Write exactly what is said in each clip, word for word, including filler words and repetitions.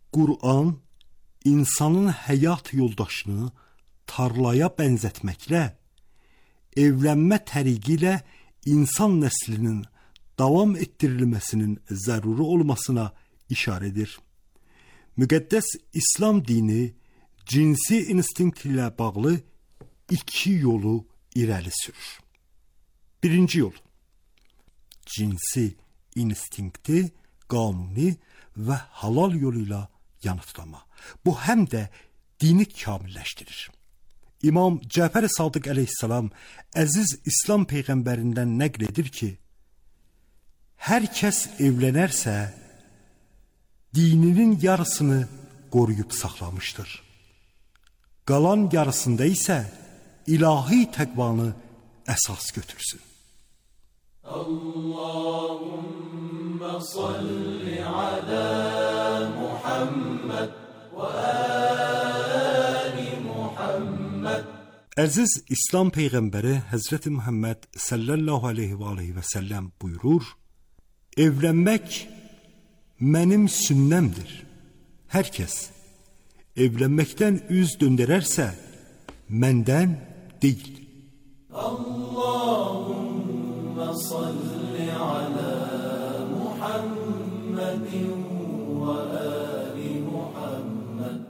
Quran insanın həyat yoldaşını tarlaya bənzətməklə, evlənmə təriqi ilə insan nəslinin davam etdirilməsinin zəruri olmasına işarə edir. Müqəddəs İslam dini cinsi instinkt ilə bağlı iki yolu irəli sürür. Birinci yol, cinsi instinkti qanuni və halal yoluyla yanıtlama. Bu həm də dini kamilləşdirir. İmam Cəfər-i Sadiq əleyhissalam əziz İslam peyğəmbərindən nəql edir ki, hər kəs evlənərsə, dininin yarısını qoruyub saxlamışdır. Qalan yarısında isə ilahi təqvanı əsas götürsün. Allahümme salli ala Muhammed və ali Muhammed. Əziz İslam peyğəmbəri Həzrəti Muhammed sallallahu aleyhi və aleyhi və səlləm buyurur, evlənmək mənim sünnəmdir. Hər kəs evlənməkdən üz döndərərsə, məndən deyil. Allahümme salli ala Muhammedin və ali Muhammed.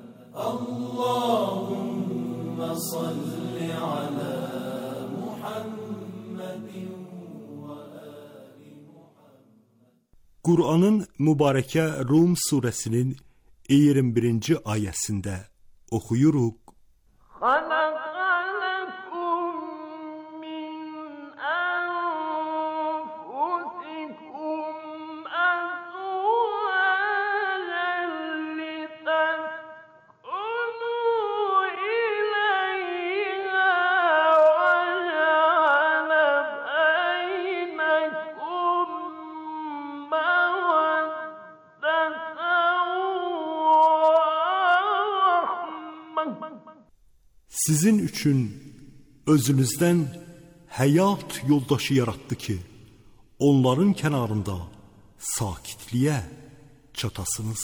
Allahümme salli ala Muhammedin və ali Muhammed. Qur'anın mübarəkə Rum surəsinin iyirmi birinci ayəsində oxuyuruq. Sizin üçün özünüzdən həyat yoldaşı yaratdı ki, onların kənarında sakitliyə çatasınız.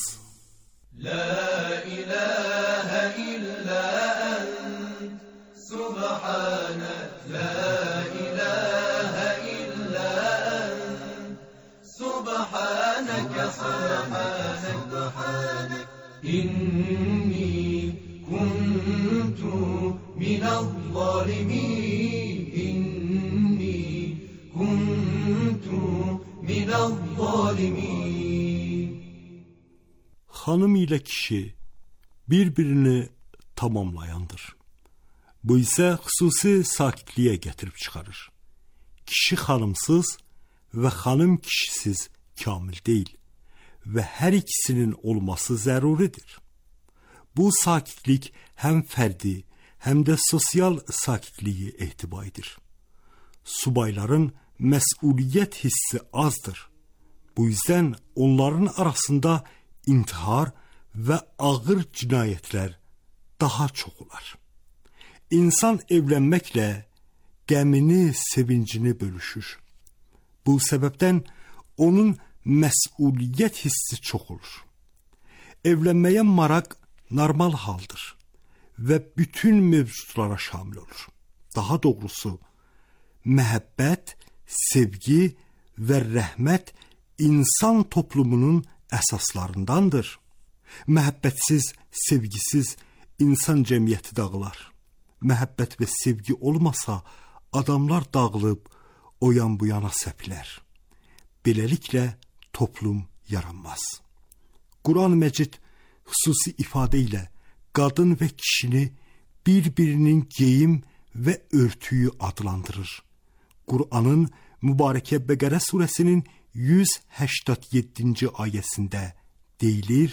La ilahe illa ent, subhanek, la ilahe illa ent, subhaneke, subhanek, subhanek, inni kuntu minel zalimin, inni kuntu minel zalimin. Xanım ilə kişi bir-birini tamamlayandır. Bu isə xüsusi sakitliyə gətirib çıxarır. Kişi xanımsız və xanım kişisiz kamil deyil və hər ikisinin olması zəruridir. Bu sakitlik həm fərdi, həm də sosial sakitliyi ehtiva edir. Subayların məsuliyyət hissi azdır. Bu yüzden onların arasında intihar və ağır cinayətlər daha çox olar. İnsan evlənməklə qəmini, sevincini bölüşür. Bu səbəbdən onun məsuliyyət hissi çox olur. Evlənməyə maraq normal haldır və bütün mövcudlara şamil olur. Daha doğrusu, məhəbbət, sevgi və rəhmət insan toplumunun əsaslarındandır. Məhəbbətsiz, sevgisiz insan cəmiyyəti dağılar. Məhəbbət və sevgi olmasa, adamlar dağılıb, o yan bu yana səpilər. Beləliklə, toplum yaranmaz. Quran-ı Məcid xüsusi ifadə ilə qadın və kişini bir-birinin geyim və örtüyü adlandırır. Qur'anın mübarəkə Bəqərə surəsinin yüz səksən yeddinci ayəsində deyilir: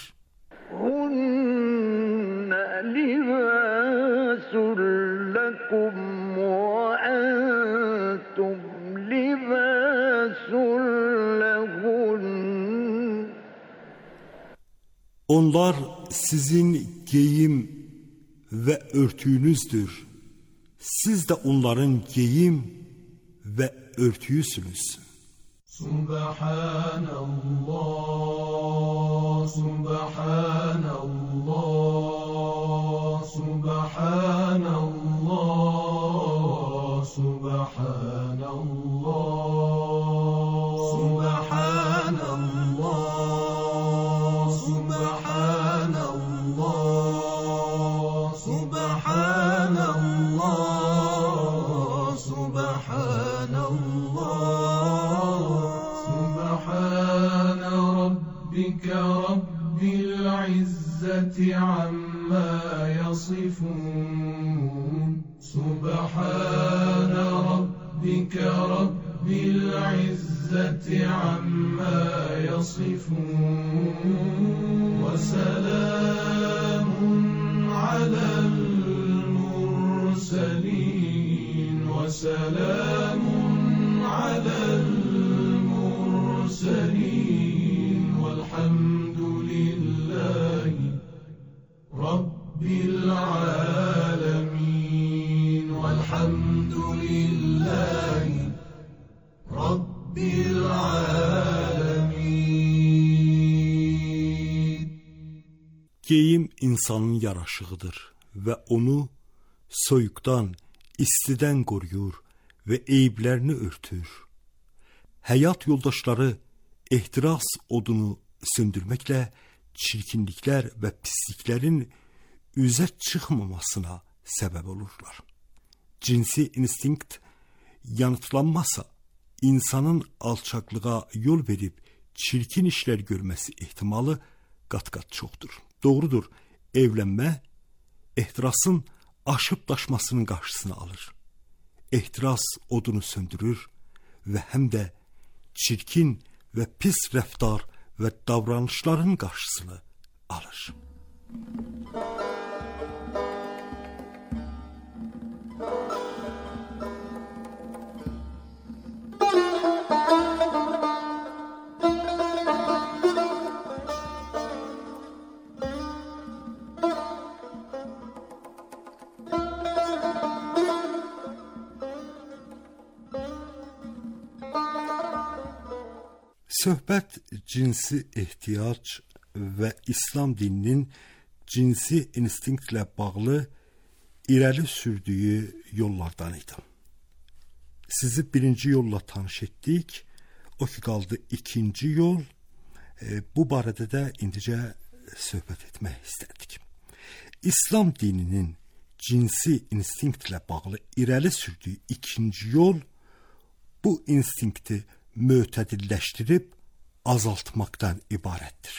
Hunna libasun lakum və entum libasun lahun. Onlar sizin geyim və örtüyünüzdür. Siz də onların geyim və örtüyüsünüz. Subhanallah, Subhanallah. رب العزة عما يصفون سبحان ربك رب العزة عما يصفون وسلام على المرسلين وسلام على المرسلين والحمد لله رب العالمين والحمد لله رب العالمين. Geyim insanın yaraşığıdır ve onu soyuqdan, istidən qoruyur və eyiblərini örtür. Həyat yoldaşları ehtiras odunu söndürməklə çirkinliklər və pisliklərin üzə çıxmamasına səbəb olurlar. Cinsi instinkt yanıtlanmasa, insanın alçaqlığa yol verib çirkin işlər görməsi ehtimalı qat-qat çoxdur. Doğrudur, evlənmə ehtirasın aşıb daşmasının qarşısını alır. Ehtiras odunu söndürür və həm də çirkin və pis rəftar və davranışların qarşısını alır. Söhbət cinsi ehtiyac və İslam dininin cinsi instinktlə bağlı irəli sürdüyü yollardan idi. Sizi birinci yolla tanış etdik, o ki qaldı ikinci yol. E, bu barədə də indicə söhbət etmək istədik. İslam dininin cinsi instinktlə bağlı irəli sürdüyü ikinci yol bu instinkti mötədilləşdirib azaltmaqdan ibarətdir.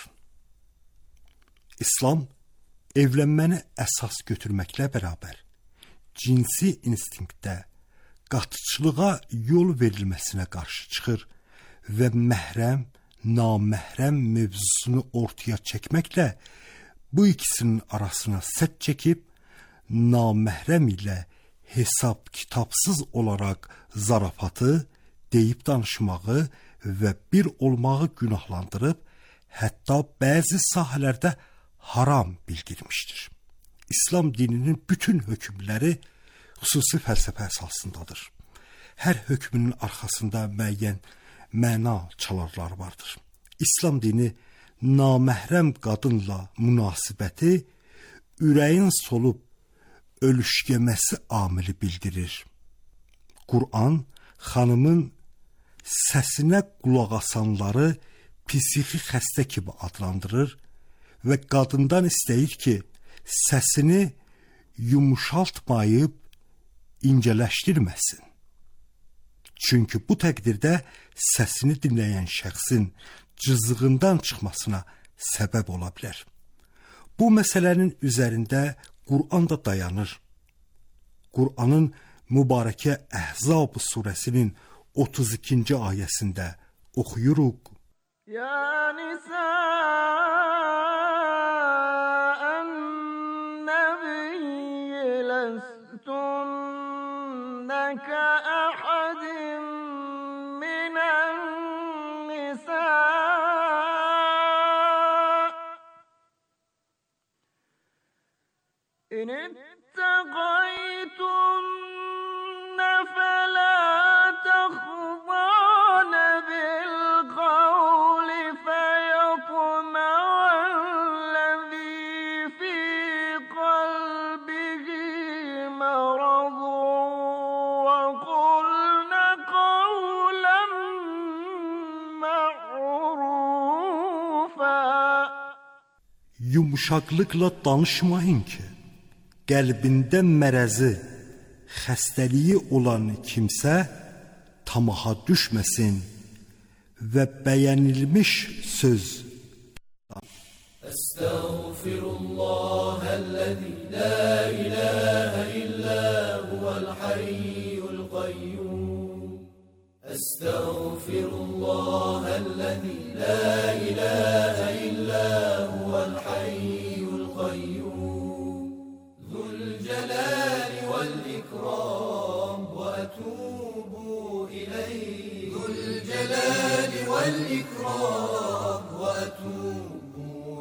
İslam evlənməni əsas götürməklə bərabər cinsi instinktdə qatıcılığa yol verilməsinə qarşı çıxır və məhrəm, naməhrəm mövzusunu ortaya çəkməklə bu ikisinin arasına sədd çəkib naməhrəm ilə hesab kitabsız olaraq zarafatı, deyib danışmağı və bir olmağı günahlandırıb, hətta bəzi sahələrdə haram bildirmişdir. İslam dininin bütün hökmləri xüsusi fəlsəfə əsasındadır. Hər hökmünün arxasında müəyyən məna çalarlar vardır. İslam dini naməhrəm qadınla münasibəti ürəyin solub ölüşgəməsi amili bildirir. Qur'an xanımın səsinə qulaq asanları psixi xəstə kimi adlandırır və qadından istəyir ki, səsini yumuşaltmayıb incələşdirməsin. Çünki bu təqdirdə səsini dinləyən şəxsin cızığından çıxmasına səbəb ola bilər. Bu məsələnin üzərində Qur'an da dayanır. Qur'anın mübarəkə Əhzab surəsinin otuz ikinci ayəsində oxuyuruq. Ya nisa'en nebiyyi lestunne ke ahadin minen nisa' in ittegaytunne felâ تخضعن بالقول فيطمع الذي في قلبه مرض وقلن قولا معروفا. Yumuşaqlıqla danışmayın ki, qəlbində mərəzi, xəstəliyi olan kimsə tamaha düşməsin və bəyənilmiş söz أستغفر الله الذي لا إله إلا هو الحي القيوم أستغفر الله الذي لا إله إلا هو الحي القيوم ذو الجلال والإكرام وأتوب إليه ذو الجلال والإكرام وأتوب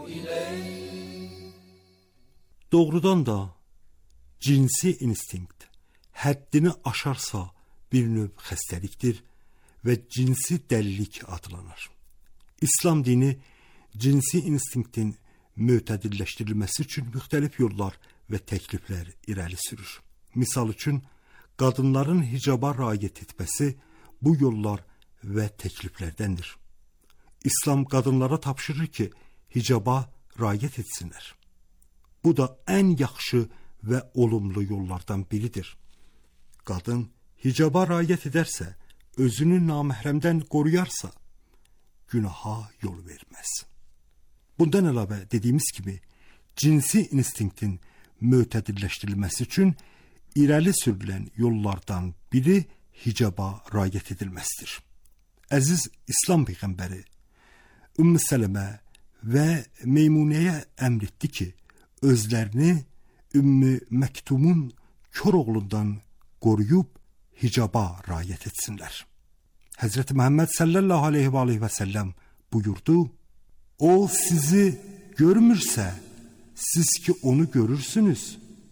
إليه. Doğrudan da cinsi instinkt həddini aşarsa bir növ xəstəlikdir və cinsi dəlilik adlanır. İslam dini cinsi instinktin mötədilləşdirilməsi üçün müxtəlif yollar və təkliflər irəli sürür. Misal üçün, qadınların hicaba riayət etməsi bu yollar və təkliflərdəndir. İslam qadınlara tapşırır ki, hicaba riayət etsinlər. Bu da ən yaxşı və olumlu yollardan biridir. Qadın hicaba riayət edərsə, özünü naməhrəmdən qoruyarsa, günaha yol verməz. Bundan əlavə dediyimiz kimi, cinsi instinktin mötədilləşdirilməsi üçün irəli sürülən yollardan biri hicaba riayət edilməsidir. Əziz İslam Peyğəmbəri Ümmü Sələmə və Meymunəyə əmr etdi ki, özlərini Ümmü Məktumun kör oğlundan qoruyub hicaba riayət etsinlər. Həzrəti Məhəmməd sallallahu aleyhi və aleyhi və səlləm buyurdu, o sizi görmürsə, siz ki onu görürsünüz.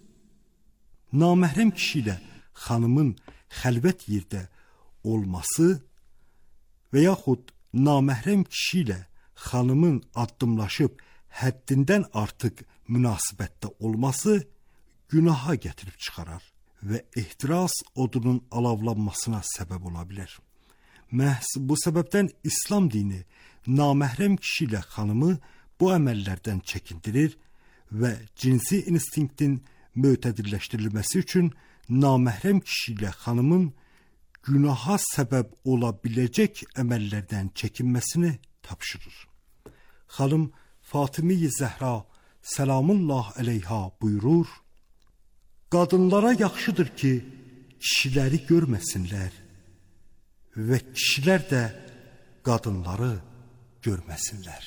Naməhrəm kişi ilə xanımın xəlvət yerdə olması və yaxud naməhrəm kişi ilə xanımın addımlaşıb həddindən artıq münasibətdə olması günaha gətirib çıxarar və ehtiras odunun alavlanmasına səbəb ola bilər. Məhz bu səbəbdən İslam dini naməhrəm kişi ilə xanımı bu əməllərdən çəkindirir və cinsi instinktin mötədilləşdirilməsi üçün naməhrəm kişi ilə xanımın günaha səbəb ola biləcək əməllərdən çəkinməsini tapşırır. Xanım Fatımi-i Zəhra səlamullah əleyha buyurur, qadınlara yaxşıdır ki, kişiləri görməsinlər və kişilər də qadınları görməsinlər.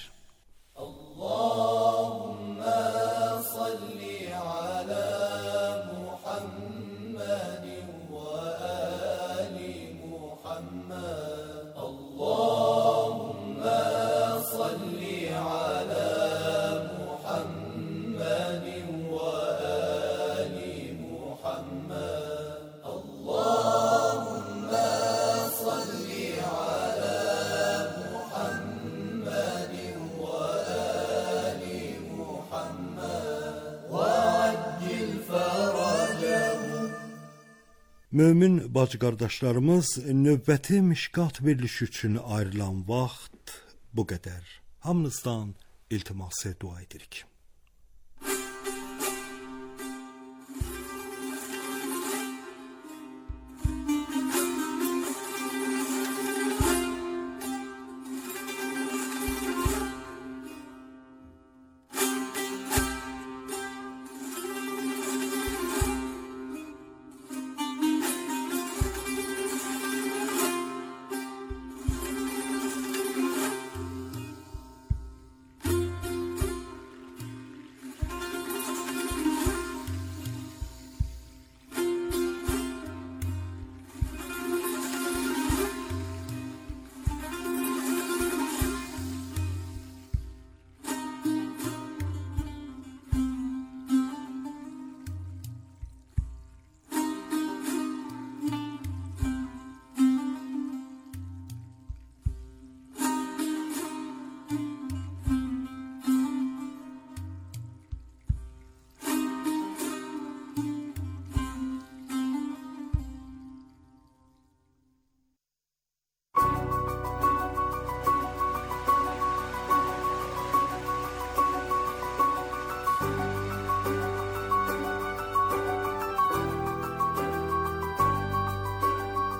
Allahümmə salli alə Muhammedin və əli Muhammed. Allahümmə salli alə Muhammedin və əli Muhammed. Allahümmə salli alə Muhammedin və əli Muhammed və accil fərəcəhu. Mömin bacı qardaşlarımız, növbəti mişqat verilişi üçün ayrılan vaxt bu qədər. Hamınızdan iltiması dua edirik.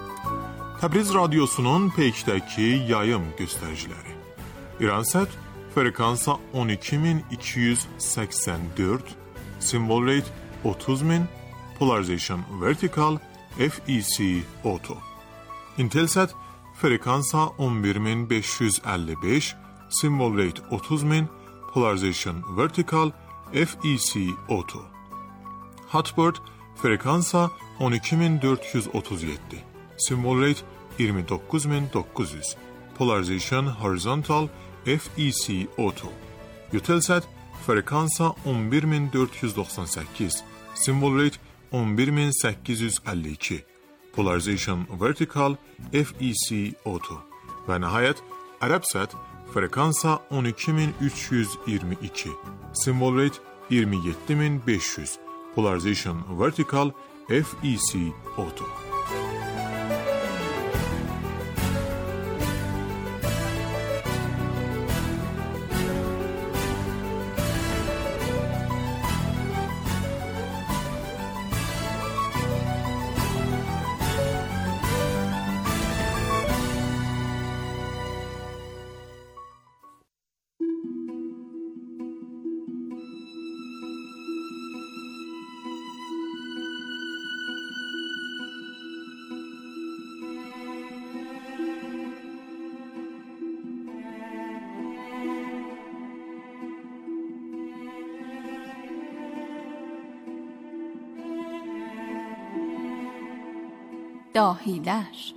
Təbriz Radyosunun Peykdəki yayım göstəriciləri. İransət frekansa on iki bin iki yüz seksen dört, symbol rate otuz bin, polarization vertical, F E C auto. Intelsat frekansa on bir bin beş yüz elli beş, symbol rate otuz bin, polarization vertical, F E C auto. Hotbird frekansa on iki bin dört yüz otuz yedi, symbol rate yirmi dokuz bin dokuz yüz, polarization horizontal, F E C auto. Eutelsat frekansa on bir bin dört yüz doksan sekiz, symbol rate on bir bin sekiz yüz elli iki, polarization vertical, F E C auto. Ve nihayet Arabsat frekansa on iki bin üç yüz yirmi iki, symbol rate yirmi yedi bin beş yüz, polarization vertical, F E C auto. dahiler.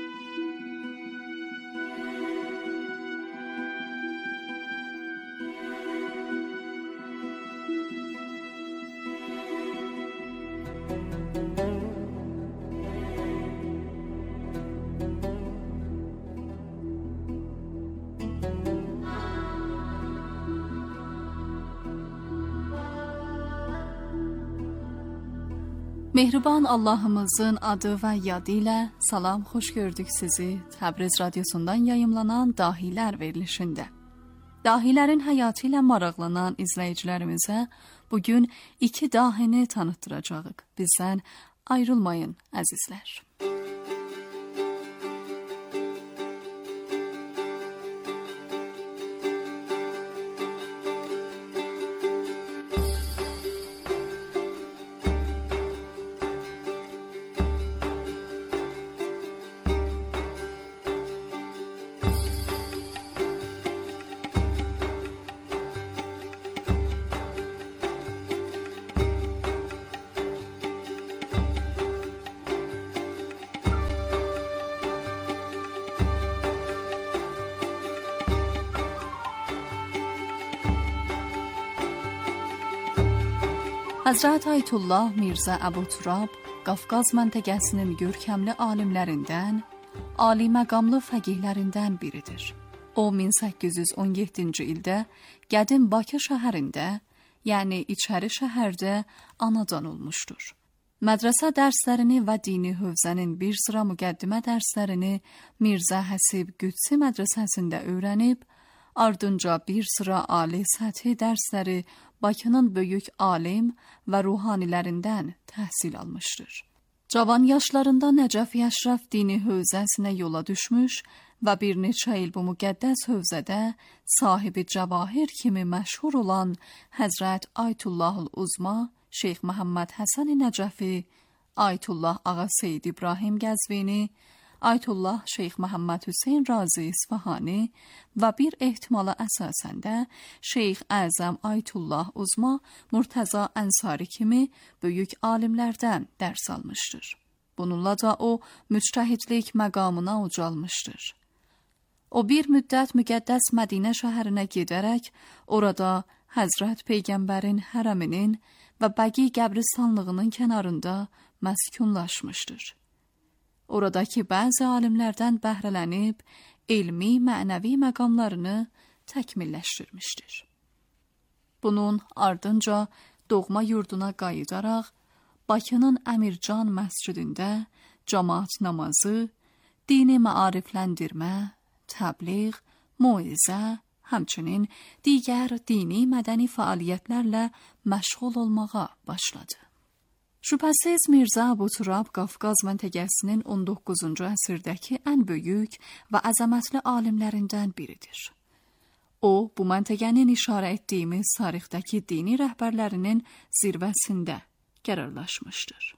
Mehriban Allah'ımızın adı və yadı ilə salam, xoş gördük sizi Təbriz radyosundan yayımlanan Dahiler verilişində. Dahilərin həyatı ilə maraqlanan izləyicilərimizə bugün iki dahini tanıtdıracağıq. Bizdən ayrılmayın əzizlər. Həzrət Ayətullah Mirzə Əbu Turab Qafqaz məntəqəsinin görkəmli alimlərindən, ali məqamlı fəqihlərindən biridir. O min səkkiz yüz on yeddinci ildə qədim Bakı şəhərində, yəni içəri şəhərdə anadan olmuşdur. Mədrəsə dərslərini və dini hövzənin bir sıra müqəddimə dərslərini Mirzə Həsib Qüdsi mədrəsəsində öyrənib, ardınca bir sıra ali səthi dərsləri Bakının böyük alim və ruhanilərindən təhsil almışdır. Cavan yaşlarında Nəcəf Əşrəf dini hövzəsinə yola düşmüş və bir neçə il bu müqəddəs hövzədə sahibi cəvahir kimi məşhur olan Həzrət Ayətullahul Uzma, Şeyx Məhəmməd Həsən Nəcəfi, Ayətullah Ağa Seyyid İbrahim Qəzvini, Ayətullah Şeyx Məhəmməd Hüseyn Razi İsfahani və bir ehtimala əsasən də Şeyx Əzəm Ayətullah Uzma Murtəza Ənsari kimi böyük alimlərdən dərs almışdır. Bununla da o müctəhidlik məqamına ucalmışdır. O bir müddət müqəddəs Mədinə şəhərinə gedərək orada Həzrət Peyğəmbərin hərəminin və Bəqi qəbristanlığının kənarında məskunlaşmışdır. Oradakı bəzi alimlərdən bəhrələnib, elmi, mənəvi məqamlarını təkmilləşdirmişdir. Bunun ardınca doğma yurduna qayıdaraq, Bakının Əmircan məscidində cəmaət namazı, dini maarifləndirmə, təbliğ, moizə, həmçinin digər dini mədəni fəaliyyətlərlə məşğul olmağa başladı. Şübhəsiz Mirzə Əbu Turab Qafqaz məntəqəsinin on doqquzuncu əsrdəki ən böyük və əzəmətli alimlərindən biridir. O, bu məntəqənin işarə etdiyimiz tarixdəki dini rəhbərlərinin zirvəsində qərarlaşmışdır.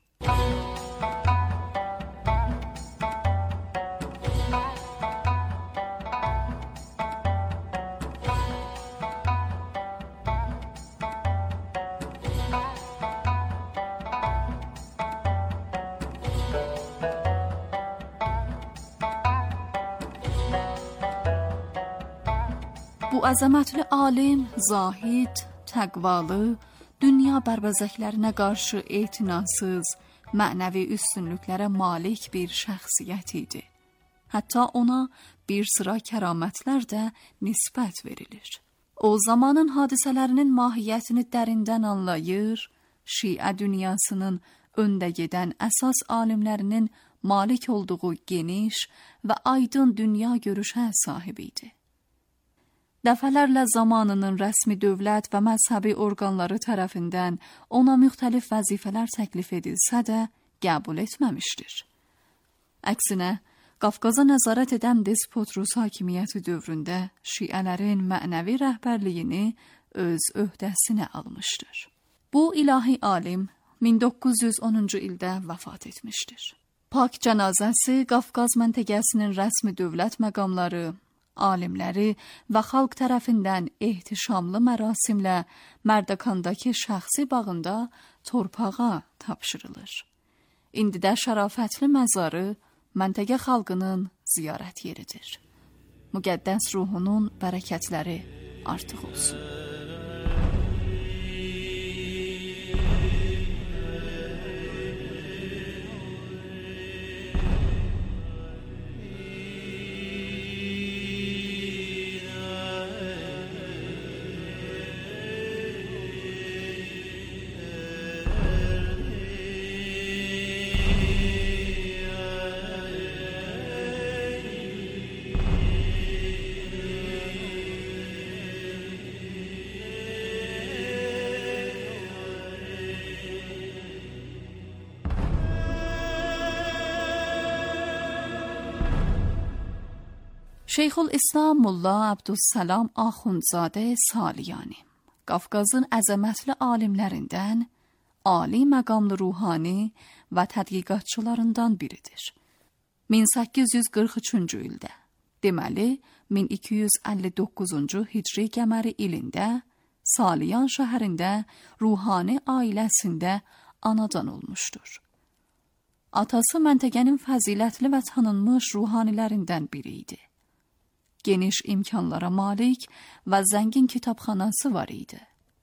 Bu əzəmətli alim, zahid, təqvalı, dünya bərbəzəklərinə qarşı etinasız, mənəvi üstünlüklərə malik bir şəxsiyyət idi. Hətta ona bir sıra kəramətlər də nisbət verilir. O zamanın hadisələrinin mahiyyətini dərindən anlayır, Şiə dünyasının öndə gedən əsas alimlərinin malik olduğu geniş və aydın dünya görüşə sahib idi. Dəfələrlə zamanının rəsmi dövlət və məzhəbi orqanları tərəfindən ona müxtəlif vəzifələr təklif edilsə də qəbul etməmişdir. Əksinə, Qafqaza nəzarət edən despot Rus hakimiyyəti dövründə şiələrin mənəvi rəhbərliyini öz öhdəsinə almışdır. Bu ilahi alim min doqquz yüz onuncu ildə vəfat etmişdir. Pak cənazəsi Qafqaz məntəqəsinin rəsmi dövlət məqamları, alimləri və xalq tərəfindən ehtişamlı mərasimlə Mərdəkandakı şəxsi bağında torpağa tapşırılır. İndi də şərafətli məzarı məntəqə xalqının ziyarət yeridir. Müqəddəs ruhunun bərəkətləri artıq olsun. Şeyxülislam Molla Abdüssalam Axundzadə Saliyani, Qafqazın əzəmətli alimlərindən, ali məqamlı ruhani və tədqiqatçılarından biridir. min səkkiz yüz qırx üçüncü ildə, deməli min iki yüz əlli doqquzuncu hicri qəməri ilində Saliyan şəhərində ruhani ailəsində anadan olmuşdur. Atası məntəqənin fəzilətli və tanınmış ruhanilərindən biri idi. Geniş imkanlara malik və zəngin kitabxanası var idi.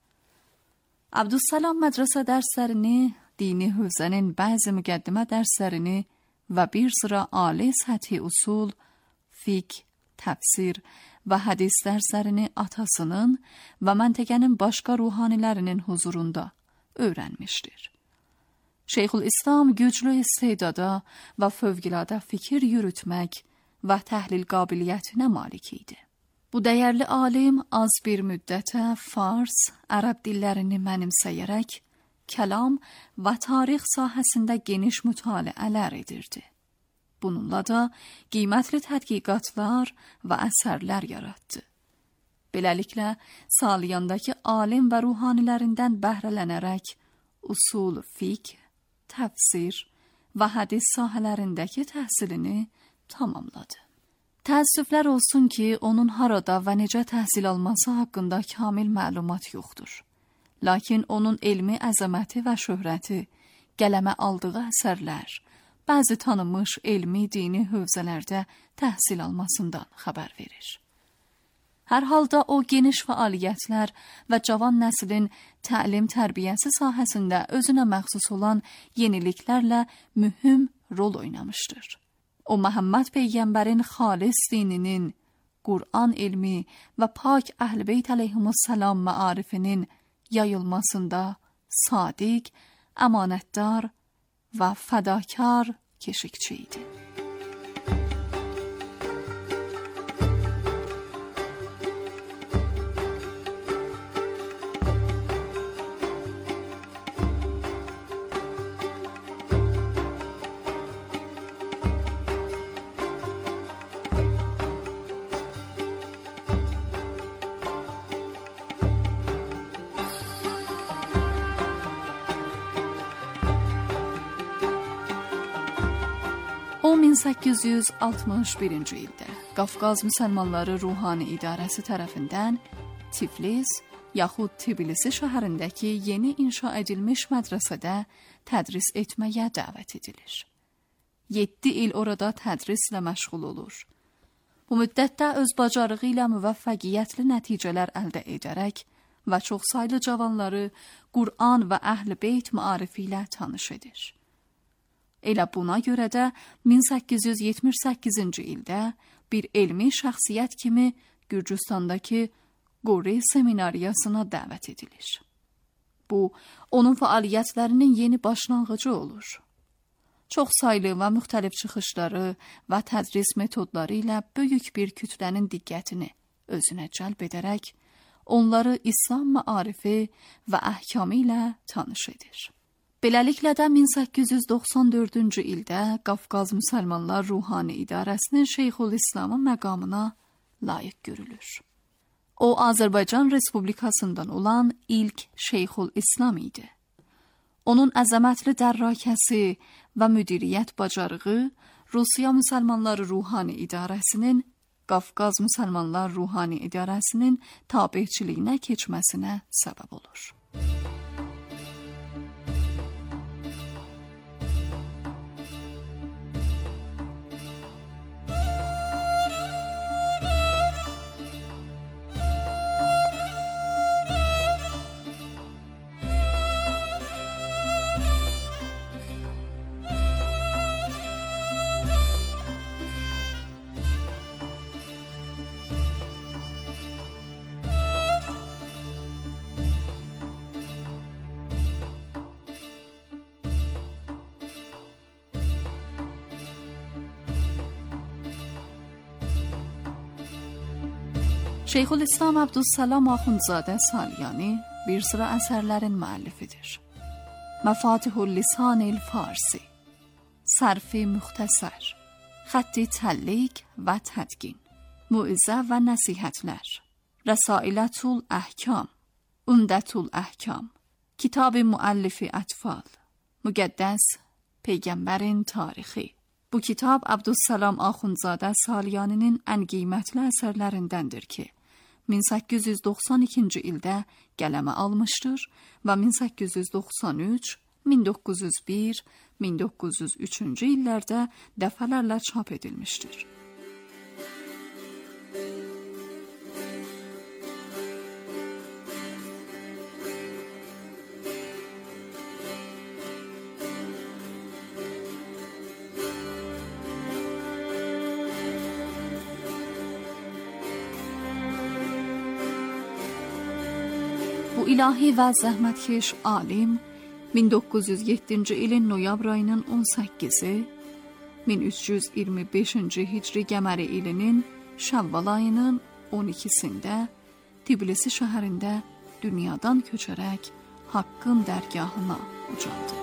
Abdüssalam mədrəsə dərslərini, dini hövzənin bəzi müqəddimə dərslərini və bir sıra ali səthi usul, fiqh, təfsir və hədis dərslərini atasının və məntəqənin başqa ruhanilərinin huzurunda öyrənmişdir. Şeyxülislam güclü istedada və fövqəladə fikir yürütmək və təhlil qabiliyyətinə malik idi. Bu dəyərli alim az bir müddətə fars, ərəb dillərini mənimsəyərək, kəlam və tarix sahəsində geniş mütaliələr edirdi. Bununla da qiymətli tədqiqatlar və əsərlər yaratdı. Beləliklə, Saliyandakı alim və ruhanilərindən bəhrələnərək, usul, fiqh, təfsir və hədis sahələrindəki təhsilini tamamladı. Təəssüflər olsun ki, onun harada və necə təhsil alması haqqında kamil məlumat yoxdur. Lakin onun elmi əzəməti və şöhrəti, qələmə aldığı əsərlər, bəzi tanınmış elmi dini hövzələrdə təhsil almasından xəbər verir. Hər halda o geniş fəaliyyətlər və cavan nəslin təlim tərbiyəsi sahəsində özünə məxsus olan yeniliklərlə mühüm rol oynamışdır. O, Məhəmməd Peyğəmbərin xalis dininin, Qur'an elmi və pak Əhl-Beyt əleyhimussalam məarifinin yayılmasında sadiq, əmanətdar və fədakar keşikçi idi. min səkkiz yüz altmış birinci ildə Qafqaz Müsəlmanları Ruhani İdarəsi tərəfindən Tiflis yaxud Tbilisi şəhərindəki yeni inşa edilmiş mədrəsədə tədris etməyə dəvət edilir. yeddi il orada tədrislə məşğul olur. Bu müddətdə öz bacarığı ilə müvəffəqiyyətli nəticələr əldə edərək və çoxsaylı cavanları Qur'an və Əhl-i Beyt maarifi ilə tanış edir. Elə buna görə də min səkkiz yüz yetmiş səkkizinci ildə bir elmi şəxsiyyət kimi Gürcüstandakı Qori seminariyasına dəvət edilir. Bu, onun fəaliyyətlərinin yeni başlanğıcı olur. Çox saylı və müxtəlif çıxışları və tədris metodları ilə böyük bir kütlənin diqqətini özünə cəlb edərək, onları İslam maarifi və əhkamı ilə tanış edir. Beləliklə də min səkkiz yüz doxsan dördüncü ildə Qafqaz Müsəlmanlar Ruhani İdarəsinin Şeyxülislamın məqamına layiq görülür. O, Azərbaycan Respublikasından olan ilk Şeyxülislam idi. Onun əzəmətli dərrakəsi və müdiriyyət bacarığı Rusiya Müsəlmanları Ruhani İdarəsinin Qafqaz Müsəlmanlar Ruhani İdarəsinin tabeçiliyinə keçməsinə səbəb olur. Şeyxülislam Abdüssalam Axundzadə Salyani bir sıra əsərlərin müəllifidir. Məfatihul Lisanil Farsi, Sərfi Müxtəsər, Xətti Təllik və Tədqin, Muizə və Nəsihətlər, Rəsailətul Əhkam, Umdətul Əhkam, Kitab-ı Müəllifi Ətfal, Müqəddəs Peyğəmbərin Tarixi. Bu kitab Abdüssalam Axundzadə Salyaninin ən qiymətli əsərlərindəndir ki, min səkkiz yüz doxsan ikinci ildə qələmə almışdır və min səkkiz yüz doxsan üç, min doqquz yüz bir, min doqquz yüz üçüncü illərdə dəfələrlə çap edilmişdir. Bu ilahi və zəhmətkeş alim min doqquz yüz yeddinci ilin noyabr ayının on səkkizi, min üç yüz iyirmi beşinci hicri qəməri ilinin Şəvval ayının on ikisində Tbilisi şəhərində dünyadan köçərək Haqqın dərgahına ucaldı.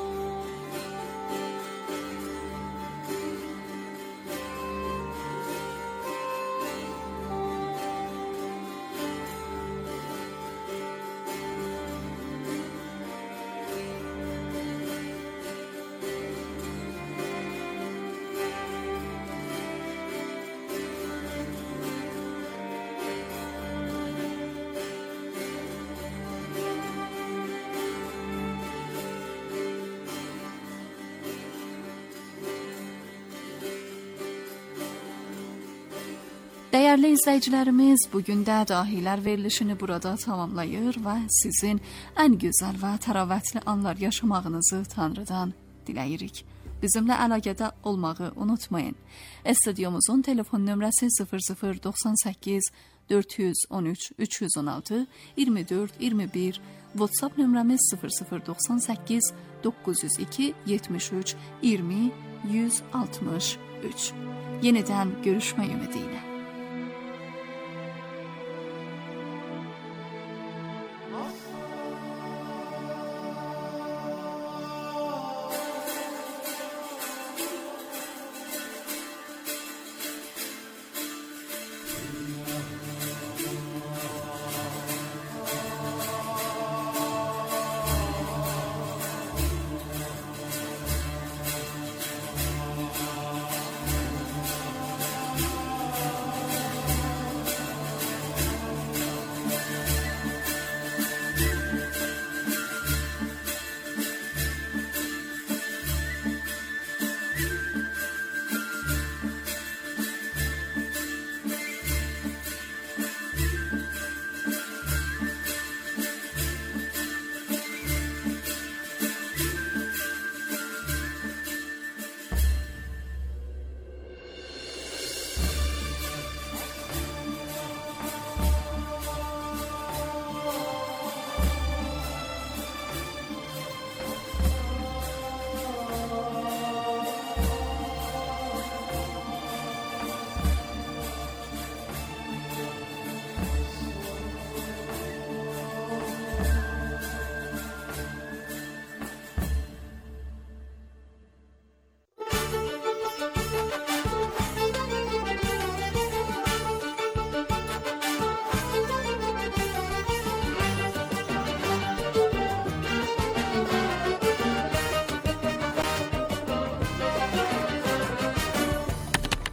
Dəyərli izləyicilərimiz, bugün də dahilər verilişini burada tamamlayır və sizin ən gözəl və təravətli anlar yaşamağınızı Tanrıdan diləyirik. Bizimlə əlaqədə olmağı unutmayın. Studyomuzun telefon nömrəsi sıfır sıfır doxsan səkkiz dörd yüz on üç üç yüz on altı iyirmi dörd iyirmi bir, WhatsApp nömrəmiz sıfır sıfır doxsan səkkiz doqquz yüz iki yetmiş üç iyirmi yüz altmış üç. Yenidən görüşmək ümidiyle.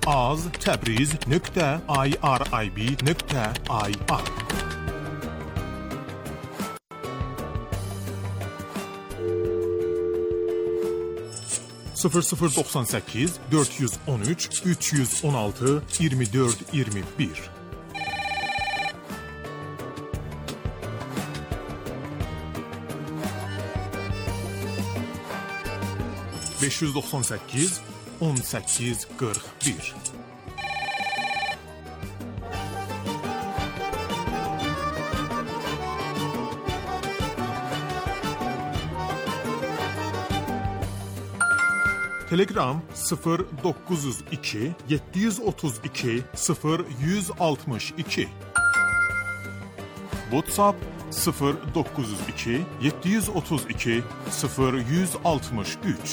az təbriz nöqtə irib nöqtə ir. sıfır sıfır doxsan səkkiz dörd yüz on üç üç yüz on altı iyirmi dörd iyirmi bir. beş yüz doxsan səkkiz on səkkiz qırx bir. Telegram sıfır doqquz yüz iki yeddi yüz otuz iki sıfır yüz altmış iki. WhatsApp sıfır doqquz yüz iki yeddi yüz otuz iki sıfır yüz altmış üç.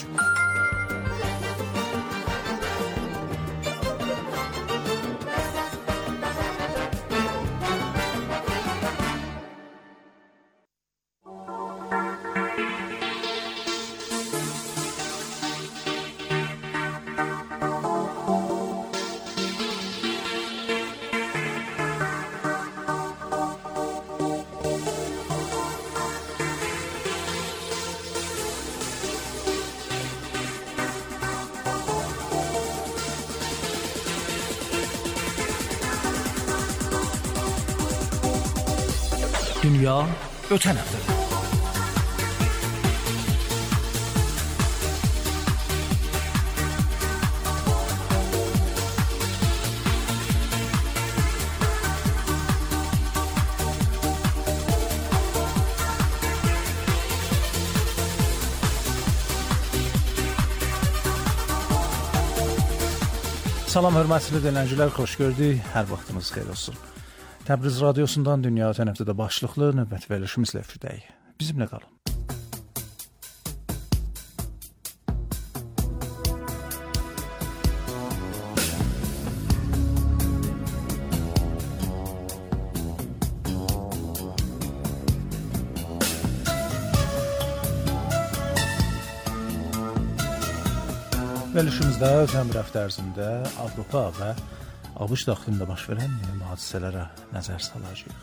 Dünya ötən həftədə. Salam hörmətli dinləyicilər, xoş gördük. Hər vaxtınız xeyir olsun. Təbriz radiosundan Dünya ötən həftədə başlıqlı növbəti verilişimizlə efirdəyik. Bizimlə qalın. Verilişimizdə ötən bir həftə ərzində Avropa və ABŞ daxilində baş verən mühüm hadisələrə nəzər salacağıq.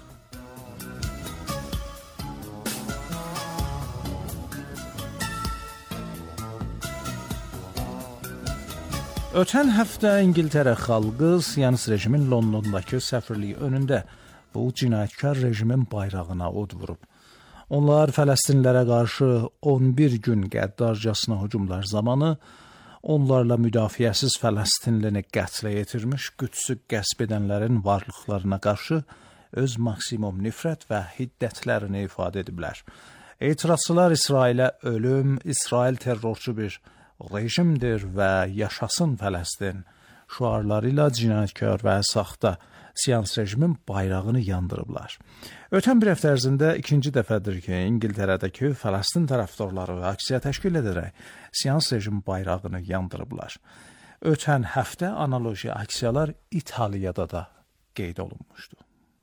Ötən həftə İngiltərə xalqı Siyonist rejimin Londondakı səfirliyi önündə bu cinayətkar rejimin bayrağına od vurub. Onlar Fələstinlilərə qarşı on bir gün qəddarcasına hücumlar zamanı onlarla müdafiəsiz Fələstinlini qətlə yetirmiş, Qüdsü qəsb edənlərin varlıqlarına qarşı öz maksimum nifrət və hiddətlərini ifadə ediblər. Etirazçılar İsrailə ölüm, İsrail terrorçu bir rejimdir və yaşasın Fələstin şüarları ilə cinayətkar və saxta Siyonist rejimin bayrağını yandırıblar. Ötən bir həftə ərzində ikinci dəfədir ki, İngiltərədəki Fələstin tərəfdarları aksiya təşkil edərək Siyonist rejim bayrağını yandırıblar. Ötən həftə analoji aksiyalar İtaliyada da qeyd olunmuşdu.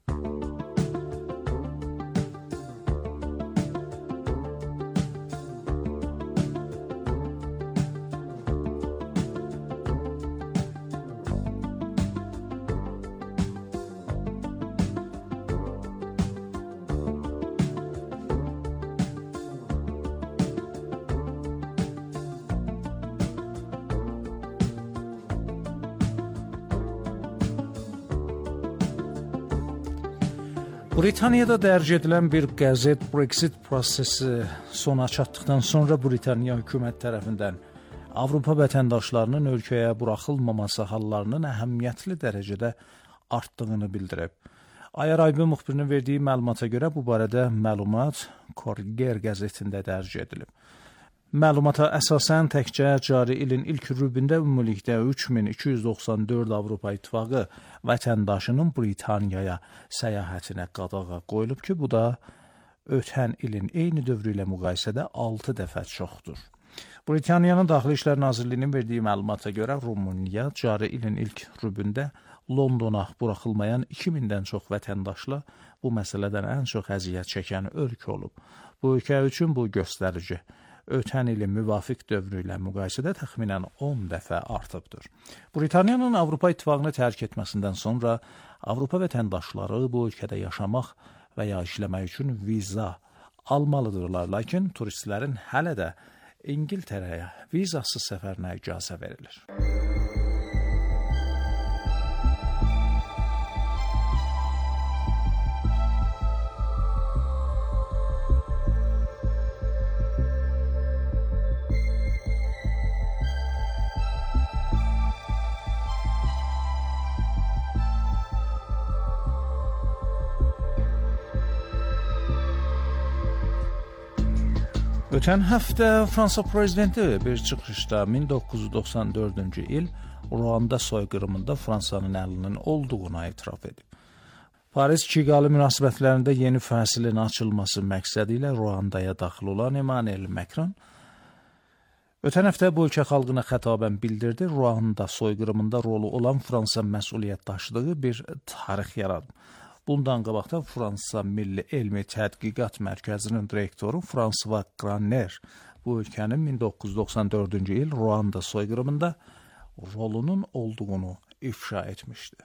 Britaniyada dərc edilən bir qəzet Brexit prosesi sona çatdıqdan sonra Britaniya hökumət tərəfindən Avropa vətəndaşlarının ölkəyə buraxılmaması hallarının əhəmiyyətli dərəcədə artdığını bildirib. Ayaraybi müxbirinin verdiyi məlumata görə bu barədə məlumat Corriere qəzetində dərc edilib. Məlumata əsasən təkcə cari ilin ilk rübündə ümumilikdə üç min iki yüz doxsan dörd Avropa İttifaqı vətəndaşının Britaniyaya səyahətinə qadağa qoyulub ki, bu da ötən ilin eyni dövrü ilə müqayisədə altı dəfə çoxdur. Britaniyanın Daxili İşlər Nazirliyinin verdiyi məlumata görə Rumıniya cari ilin ilk rübündə Londona buraxılmayan iki mindən çox vətəndaşla bu məsələdən ən çox əziyyət çəkən ölkə olub. Bu ölkə üçün bu göstərici ötən ilin müvafiq dövrü ilə müqayisədə təxminən on dəfə artıbdır. Britaniyanın Avropa İttifaqını tərk etməsindən sonra Avropa vətəndaşları bu ölkədə yaşamaq və ya işləmək üçün viza almalıdırlar, lakin turistlərin hələ də İngiltərəyə vizasız səfərinə icazə verilir. Ötən həftə Fransa prezidenti bir çıxışda min doqquz yüz doxsan dördüncü il Ruanda soyqırımında Fransanın əlinin olduğunu etiraf edib. Paris-Kigali münasibətlərində yeni fəslin açılması məqsədi ilə Ruandaya daxil olan Emmanuel Macron ötən həftə bu ölkə xalqına xətabən bildirdi, Ruanda soyqırımında rolu olan Fransa məsuliyyət daşıdığı bir tarix yaradıb. Bundan qabaqda Fransa Milli Elmi Tədqiqat Mərkəzinin direktoru François Granner bu ölkənin min doqquz yüz doxsan dördüncü il Ruanda soyqırımında rolunun olduğunu ifşa etmişdi.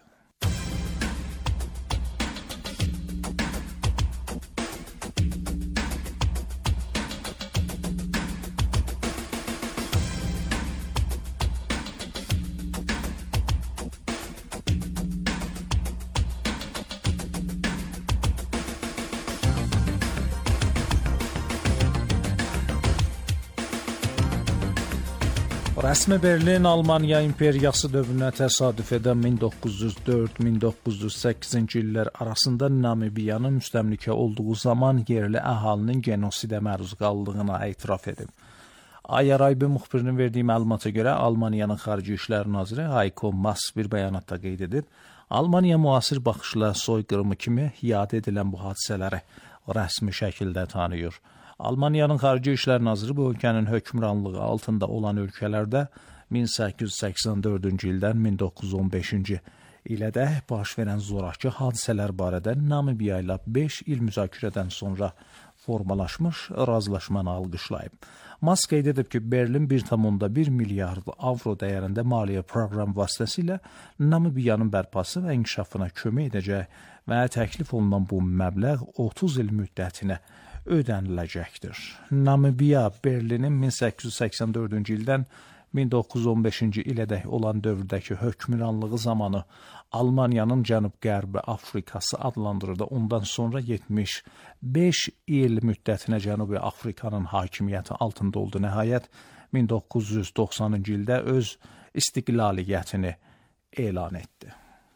Rəsmi Berlin Almaniya imperiyası dövrünə təsadüf edən min doqquz yüz dörd min doqquz yüz səkkizinci illər arasında Namibiyanın müstəmləkə olduğu zaman yerli əhalinin genosidə məruz qaldığına etiraf edib. Ayaraybi müxbirinin verdiyi məlumata görə Almaniyanın Xarici İşlər Naziri Heiko Maas bir bəyanatda qeyd edib, Almaniya müasir baxışla soyqırımı kimi yad edilən bu hadisələri rəsmi şəkildə tanıyır. Almaniyanın Xarici İşlər Naziri bu ölkənin hökmranlığı altında olan ölkələrdə min səkkiz yüz səksən dördüncü ildən min doqquz yüz on beşinci ilədək baş verən zorakı hadisələr barədə Namibiya ilə beş il müzakirədən sonra formalaşmış razılaşmanı alqışlayıb. Maas qeyd edib ki, Berlin bir tam bir milyard avro dəyərində maliyyə proqram vasitəsilə Namibiyanın bərpası və inkişafına kömək edəcək və təklif olunan bu məbləğ otuz il müddətinə ödəniləcəkdir. Namibiya Berlinin min səkkiz yüz səksən dördüncü ildən min doqquz yüz on beşinci ilədək olan dövrdəki hökmranlığı zamanı Almaniyanın Cənub-Qərbi Afrikası adlandırıldı. Ondan sonra yetmiş beş il müddətinə Cənubi Afrikanın hakimiyyəti altında oldu. Nəhayət min doqquz yüz doxsanıncı ildə öz istiqlaliyyətini elan etdi.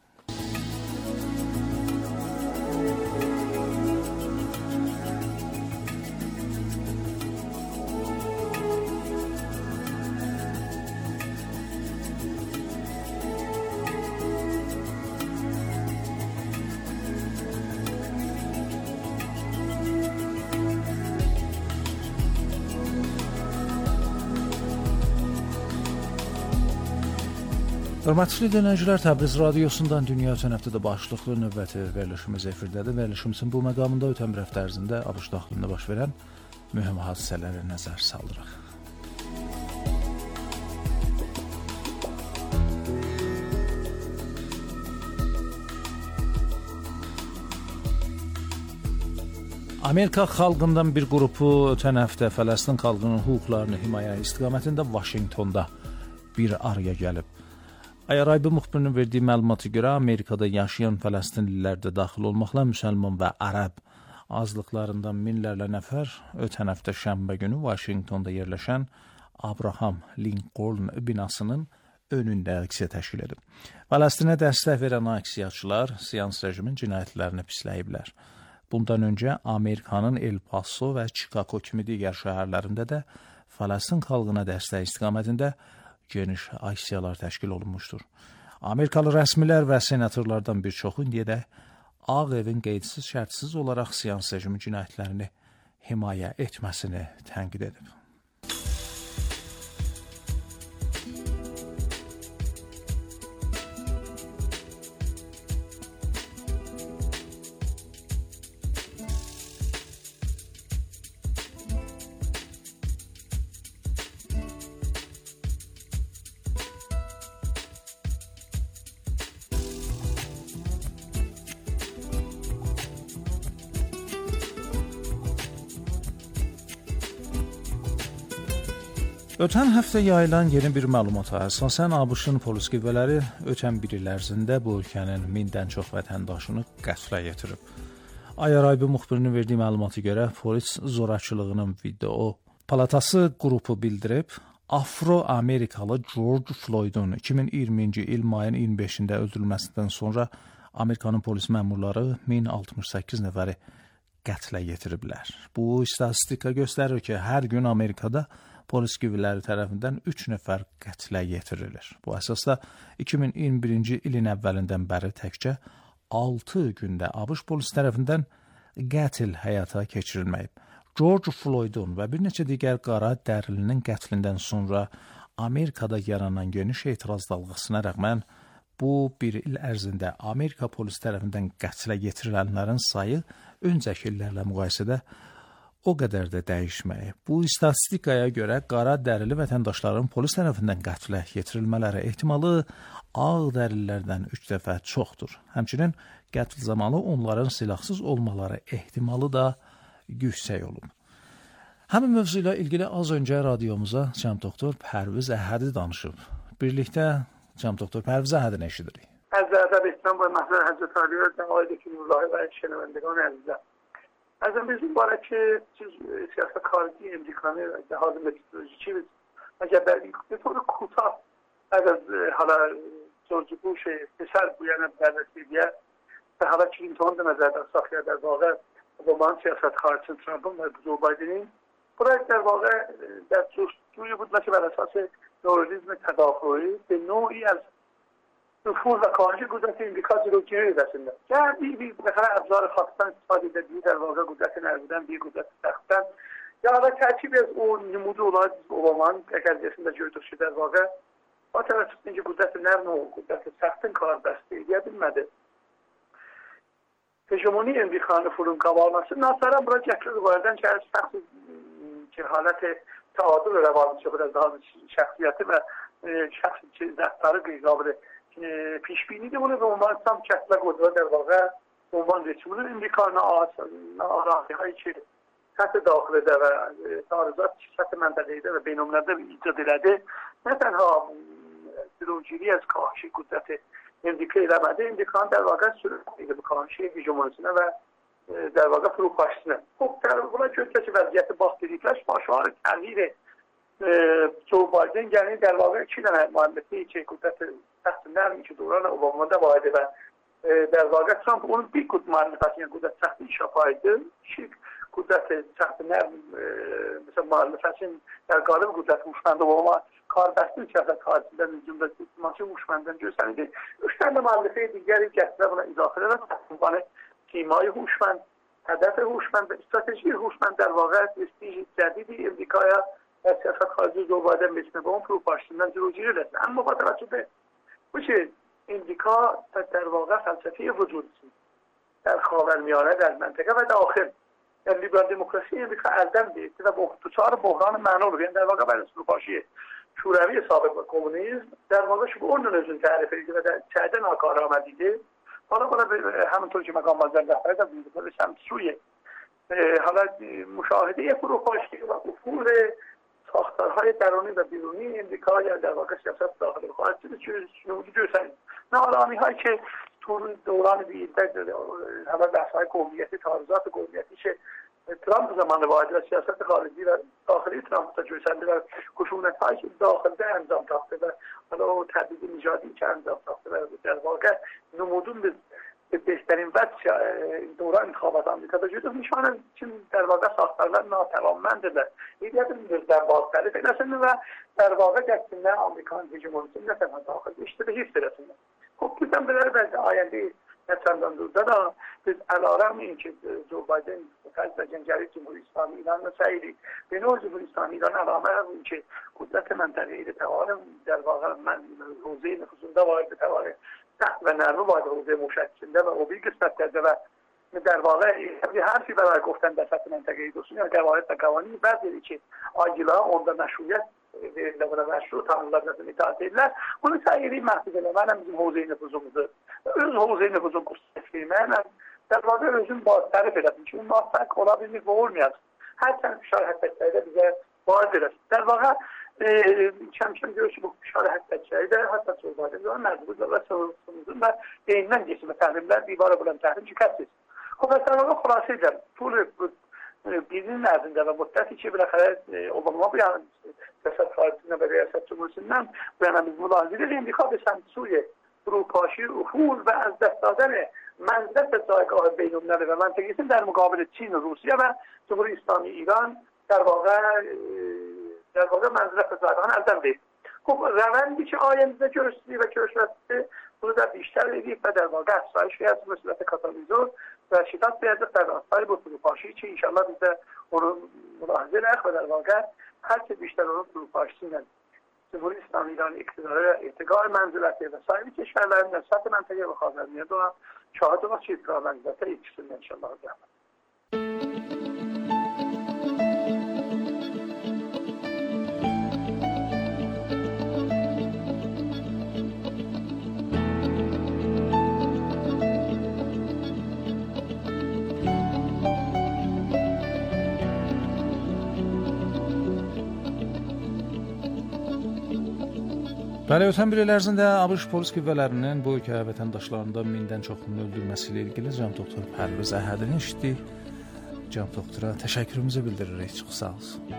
Hörmətli dinləyicilər, Təbriz radiosundan dünya ötən həftədə başlıqlı növbəti verilişimiz efirdədir. Verilişimizin bu məqamında ötən bir həftə ərzində ABŞ daxilində baş verən mühüm hadisələrə nəzər saldırıq. Amerika xalqından bir qrupu ötən həftə Fələstin xalqının hüquqlarını himayə istiqamətində Vaşinqtonda bir araya gəlib. Ayaraybi müxbirinin verdiyi məlumata görə Amerikada yaşayan Fələstinlilər də daxil olmaqla müsəlman və ərəb azlıqlarından minlərlə nəfər ötən həftə şənbə günü Vaşinqtonda yerləşən Abraham Lincoln binasının önündə aksiya təşkil edib. Fələstinə dəstək verən aksiyaçılar Siyonist rejimin cinayətlərini pisləyiblər. Bundan öncə Amerikanın El Paso və Chicago kimi digər şəhərlərində də Fələstin xalqına dəstək istiqamətində geniş aksiyalar təşkil olunmuşdur. Amerikalı rəsmilər və senatorlardan bir çoxu indiyədək Ağ Evin qeydsiz şərtsiz olaraq Siyonist rejimin cinayətlərini himayə etməsini tənqid edib. Ötən həftə yayılan yeni bir məlumata əsasən ABŞ-ın polis qüvvələri ötən bir il ərzində bu ölkənin mindən çox vətəndaşını qətlə yetirib. Ayaraybi müxbirinin verdiyi məlumata görə polis zorakılığının video palatası qrupu bildirib, Afro-Amerikalı George Floyd'un iki min iyirminci il mayın iyirmi beşində öldürülməsindən sonra Amerikanın polis məmurları min altmış səkkiz nəfəri qətlə yetiriblər. Bu statistika göstərir ki, hər gün Amerikada polis qüvvələri tərəfindən üç nəfər qətlə yetirilir. Bu əsasda iki min iyirmi birinci ilin əvvəlindən bəri təkcə altı gündə ABŞ polis tərəfindən qətl həyata keçirilməyib. George Floyd'un və bir neçə digər qara dərilinin qətlindən sonra Amerikada yaranan geniş etiraz dalğasına rəğmən bu bir il ərzində Amerika polis tərəfindən qətlə yetirilənlərin sayı öncəki illərlə müqayisədə o qədər də dəyişməyib. Bu statistikaya görə qara dərili vətəndaşların polis tərəfindən qətlə yetirilmələri ehtimalı ağ dərililərdən üç dəfə çoxdur. Həmçinin qətl zamanı onların silahsız olmaları ehtimalı da yüksək olub. Həmin mövzu ilə ilgili az öncə radiomuza cənab doktor Pərviz Əhədi danışıb. Birlikdə cənab doktor Pərviz Əhədini eşidirik. از ادب اسلام با محضر حضرت عالی و آقای دکتر نورالله و شنوندگان عزیزم. از این بیشتر باره که سیاست خارجی امریکایی در حال متدولوژی اگر به طور کوتاه از حالا جورج بوش پسر بویان بررسیه به حالا کلینتون به نظر ساخته در واقع با من سیاست خارجی ترامپ و جو بایدن برای در واقع در جوی بود که بر اساس نورالیسم تدافعی به نوعی از نفوذ و کاهش قدرت امریکا جلوگیری رسونده. که بی بی بخاطر ابزار خواستن استفاده دیگه در واقع قدرت نربودن بی قدرت ساختن یا حالا ترکیب از اون نمود اولاد اوباما اگر جسم جوی شده در واقع با توجه اینکه قدرت نرم و قدرت ساختن کار دسته یا bilmedi. هژمونی امریکا نفوذ کاملماست ناصر برای جکل واردن که از شخص که حالت تعادل روان شده از شخصیت و شخص که دستار قابل پیش بینی دونه به عنوان سام کسب قدرت در واقع به عنوان رسول امریکا ناآرامی هایی که سطح داخل ده و تعارضات سطح منطقه‌ای ده و بین‌المللی ایجاد کرده نه تنها جلوگیری از کاهش قدرت امریکا رمده امریکا در واقع سرعت پیدا به کاهش هژمونیسم و در واقع فروپاشیدن. خب در واقع چون که وضعیت باختریش با شعار تغییر جو بایدن یعنی در واقع چی در معاملتی که قدرت سخت نرمی که دوران اوباما ده واحده و در واقع ترامپ اون بی کد معرفت یعنی قدرت سختی شفایده چی قدرت سخت نرم مثل معرفت در قالب قدرت هوشمند اوباما کار بسته که از کار در جمله دیپلماسی هوشمندان جو سنیده اشتند معرفه دیگری که اصلا بنا اضافه دارن عنوان تیمای هوشمند هدف هوشمند و استراتژی هوشمند در واقع استراتژی جدیدی امریکا در سیاست خارجی جو بایدن میتونه به اون پروپاشیدن جلوگیری رسه. اما با توجه به وجه امریکا در واقع فلسفه وجودی در خاورمیانه در منطقه و داخل در لیبرال دموکراسی امریکا ازدن بیست و با دچار بحران معنا یعنی در واقع برای فروپاشی شوروی سابق و کمونیسم در واقع شبه نزول تعریفی و در چهده ناکارآمدیده حالا بالا همونطور که مقام معظم رهبر در بیرون سمت سوی حالا مشاهده فروپاشی و افول ساختارهای درونی و بیرونی امریکا یا در واقع سیاست داخل و خارجی شنودی جوشن ناآرامی هایی که طول دوران بیدت حالا بحث‌های قومیتی تعارضات قومیتی که ترامپ زمان واحد و سیاست خارجی و داخلی ترامپ تا جوشنده و خشونت‌هایی که داخل انجام تاخته و حالا تبدیل نژادی که انجام تاخته و در واقع نمودون به بهترین وجه دوران انتخابات آمریکا وجود نشانه چون در واقع ساختارlar ناتوانمند ایجاد در بازتری پیدا شده و در واقع دستین آمریکان هژمونیسم نه تنها داخل اشتباهی رسیده. خب بودم به در آینده نچندان دور دادا biz alarm این که جو بایدن فاز جنگی جمهوری اسلامی ایران مسائلی به نوع جمهوری اسلامی ایران علامه این که قدرت منطقه‌ای توان در واقع من حوزه نفوذ وارد توان سخت و نرم وارد حوزه مشکل و اوبی قسمت کرده و در واقع حرفی برای گفتن در سطح منطقه‌ای دوستان یا قواعد و قوانین بعضی که آیلا اون مشروعیت verildiğine meşru tanımlarına itaat ediler. Bunu sayılı mahkemede benim bizim houze nüfuzumuzda öz houze nüfuzum kursulmayla der vaga özün bazı tarif edelim. Çünkü muhakkak olabilir ve olmayacak. Her sene şerh etmekte bize vardır. Der vaga kəm kəm görür ki, bu şərh hədləri də hətta çoxları məcbur və sorumsuzluğun və beyindən geçmə təhlillər divara bulan təhlil şikəssiz. O məsələdə xülasə edirəm. Pulu birinin ərzində və müddəti ki, biləxərə Obama bu yəni rəsət xaricində və rəyasət cumhurisindən bu yana biz mülahizə edirik. İndikab esən Suriye فروپاشی افول و از دست دادن منزلت جایگاه بین‌المللی و منطقه‌ای در مقابل چین و روسیه و جمهوری اسلامی ایران در واقع در واقع منزلت جایگاه از دست داد. خب روندی که آینده جرسی و کشورسته رو در بیشتر دیدیم و در واقع افزایش از مسئولیت کاتالیزور و شدت بیاد در راستای با فروپاشی که انشالله بیده اون ملاحظه نخ و در واقع هر چه بیشتر اون فروپاشی ند جمهوری اسلامی ایران اقتدار ارتقاء منزلت و سایر کشورلرین نسبت منطقه و خاورمیانه و شاهد و چیزگاه منزلت ایکسون انشالله رحمت. Bəli, ötən bir il ərzində ABŞ polis qüvvələrinin bu ölkə vətəndaşlarından mindən çoxunun öldürməsi ilə ilgili cənab doktor Pərviz Əhədin eşitdik. Cənab doktora təşəkkürümüzü bildiririk. Çox sağ olsun.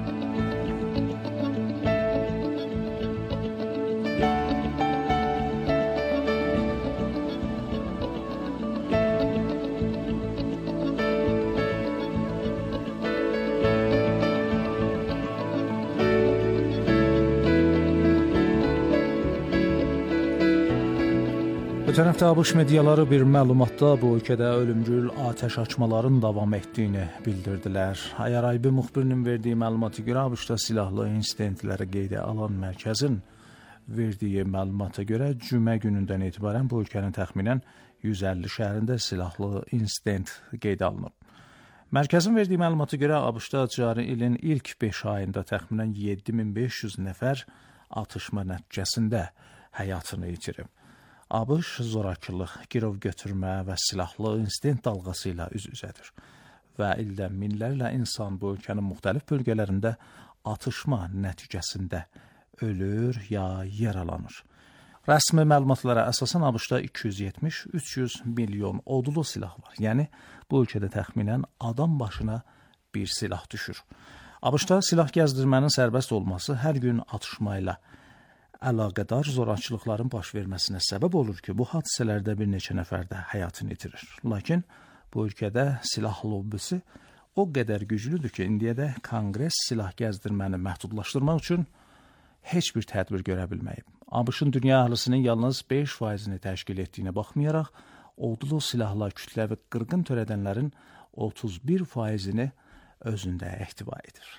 Ötən həftə ABŞ mediaları bir məlumatda bu ölkədə ölümcül atəş açmaların davam etdiyini bildirdilər. Ayaraybi müxbirinin verdiyi məlumata görə ABŞ-da silahlı insidentləri qeydə alan mərkəzin verdiyi məlumata görə cümə günündən etibarən bu ölkənin təxminən yüz əlli şəhərində silahlı insident qeydə alınıb. Mərkəzin verdiyi məlumata görə ABŞ-da cari ilin ilk beş ayında təxminən yeddi min beş yüz nəfər atışma nəticəsində həyatını itirib. ABŞ zorakılıq, girov götürmə və silahlı insident dalğası ilə üz-üzədir və ildə minlərlə insan bu ölkənin müxtəlif bölgələrində atışma nəticəsində ölür ya yaralanır. Rəsmi məlumatlara əsasən ABŞ-da iki yüz yetmiş üç yüz milyon odlu silah var. Yəni, bu ölkədə təxminən adam başına bir silah düşür. ABŞ-da silah gəzdirmənin sərbəst olması hər gün atışma ilə əlaqədar zorakılıqların baş verməsinə səbəb olur ki, bu hadisələrdə bir neçə nəfər də həyatını itirir. Lakin bu ölkədə silah lobbisi o qədər güclüdür ki, indiyədə Konqres silah gəzdirməni məhdudlaşdırmaq üçün heç bir tədbir görə bilməyib. ABŞ-ın dünya əhalisinin yalnız beş faizini təşkil etdiyinə baxmayaraq, odlu silahla kütləvi qırğın törədənlərin otuz bir faizini özündə ehtiva edir.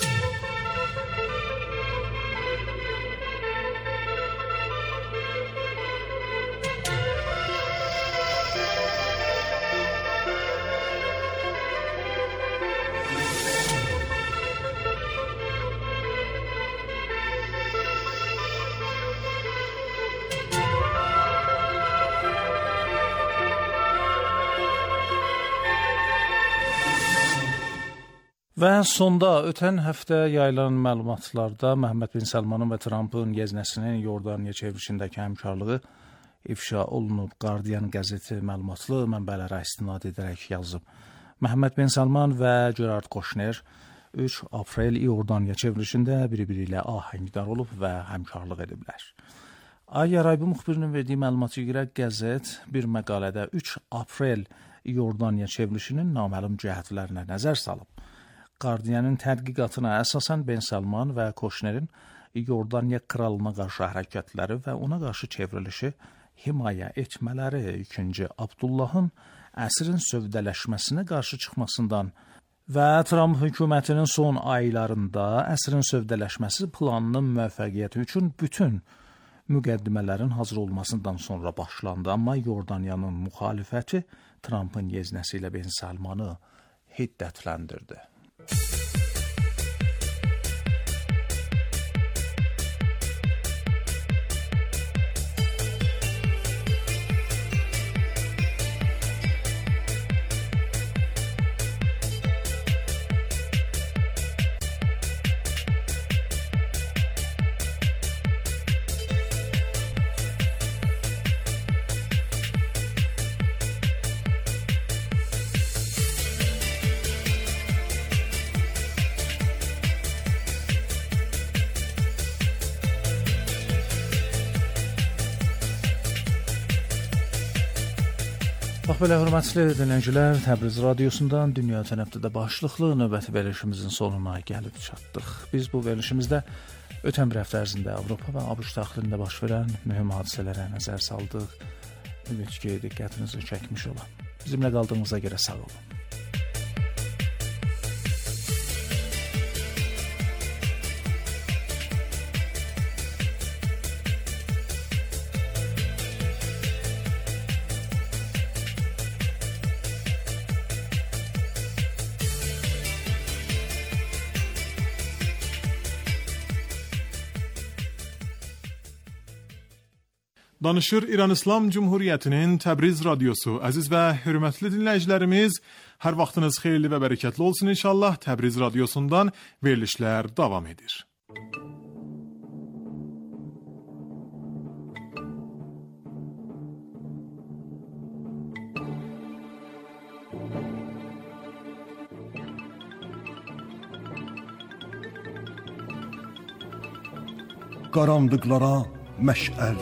Və sonda ötən həftə yayılan məlumatlarda Məhəmməd bin Səlmanın və Trumpın yeznəsinin Yordaniya çevrilişindəki həmkarlığı ifşa olunub. Guardian qəzeti məlumatlı mənbələrə istinad edərək yazıb. Məhəmməd bin Səlman və Gerard Kushner üç aprel Yordaniya çevrilişində biri-biri ilə ahəngdar olub və həmkarlıq ediblər. Ay Yaraybi müxbirinin verdiyi məlumata görə qəzet bir məqalədə üç aprel Yordaniya çevrilişinin naməlum cəhətlərinə nəzər salıb. Guardianın tədqiqatına əsasən Ben Salman və Kushnerin Yordaniya kralına qarşı hərəkətləri və ona qarşı çevrilişi himayə etmələri ikinci Abdullahın əsrin sövdələşməsinə qarşı çıxmasından və Trump hökumətinin son aylarında əsrin sövdələşməsi planının müvəffəqiyyəti üçün bütün müqəddimələrin hazır olmasından sonra başlandı. Amma Yordaniyanın müxalifəti Trumpın yeznəsi ilə Ben Salmanı hiddətləndirdi. Bax belə hörmətli dinləyicilər, Təbriz radiosundan dünya tərəfdə başlıqlı növbəti verilişimizin sonuna gəlib çatdıq. Biz bu verilişimizdə ötən bir həftə ərzində Avropa və ABŞ daxilində baş verən mühüm hadisələrə nəzər saldıq. Ümid ki, diqqətinizi çəkmiş ola. Bizimlə qaldığınıza görə sağ olun. Danışır İran İslam Cumhuriyyətinin Təbriz radiosu. Əziz və hörmətli dinləyicilərimiz, hər vaxtınız xeyirli və bərəkətli olsun inşallah. Təbriz radiosundan verilişlər davam edir. Qaranlıqlara məşəl,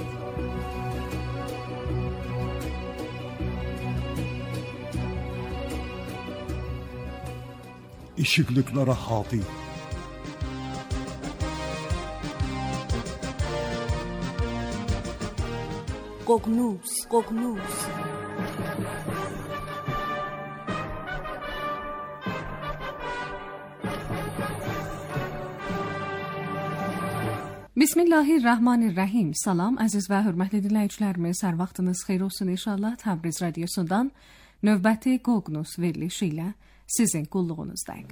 İşıqlıqlara hadi, Qoqnus, Qoqnus. Bismillahirrahmanirrahim. Salam əziz və hörmətli dinləyicilərimiz, hər vaxtınız xeyir olsun inşallah. Təbriz radiosundan növbəti Qoqnus verilişi ilə sizin qulluğunuzdayıq.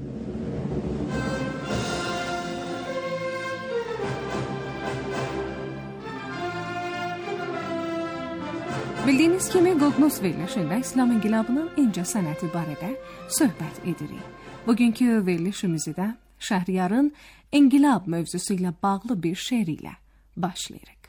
Bildiyiniz kimi Qoqnus verilişində İslam inqilabının incə sənəti barədə söhbət edirik. Bugünkü verilişimizi də Şəhriyarın inqilab mövzusu ilə bağlı bir şeir ilə başlayırıq.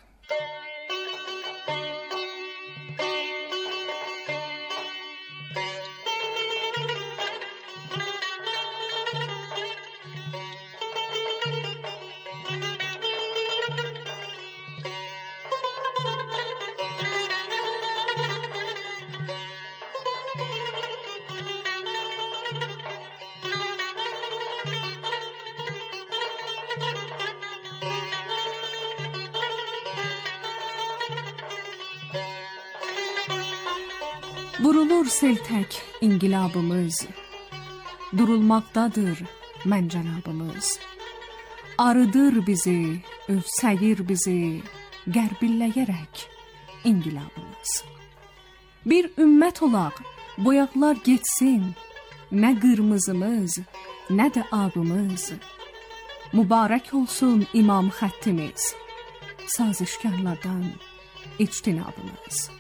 Vurulur seltək inqilabımız, durulmaqdadır məncənabımız. Arıdır bizi, övsəyir bizi, qərbilləyərək inqilabımız. Bir ümmət olaq, boyaqlar getsin, nə qırmızımız, nə də abımız. Mübarək olsun imam xəttimiz, sazişkarlardan ictinabımız.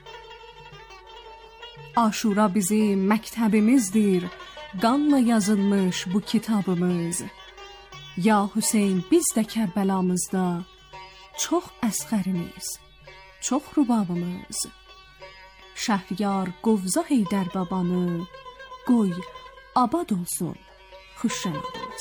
Aşura bizim məktəbimizdir, qanla yazılmış bu kitabımız. Ya Hüseyn, biz də Kərbəlamızda çox əsxərimiz, çox rubabımız. Şəhriyar Qovza Heydər babanı, qoy abad olsun xuşşənabımız.